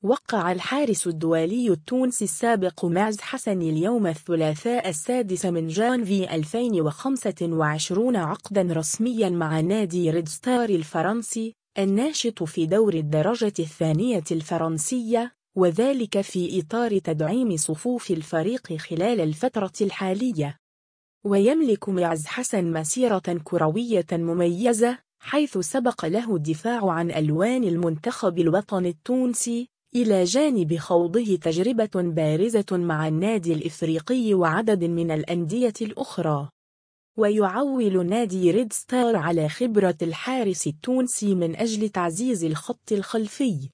وقع الحارس الدولي التونسي السابق معز حسن اليوم الثلاثاء 6 من جانفي 2025 عقدا رسميا مع نادي ريد ستار الفرنسي الناشط في دور الدرجة الثانية الفرنسية، وذلك في إطار تدعيم صفوف الفريق خلال الفترة الحالية. ويملك معز حسن مسيرة كروية مميزة، حيث سبق له الدفاع عن ألوان المنتخب الوطني التونسي، إلى جانب خوضه تجربة بارزة مع النادي الإفريقي وعدد من الأندية الأخرى. ويعول نادي ريد ستار على خبرة الحارس التونسي من أجل تعزيز الخط الخلفي.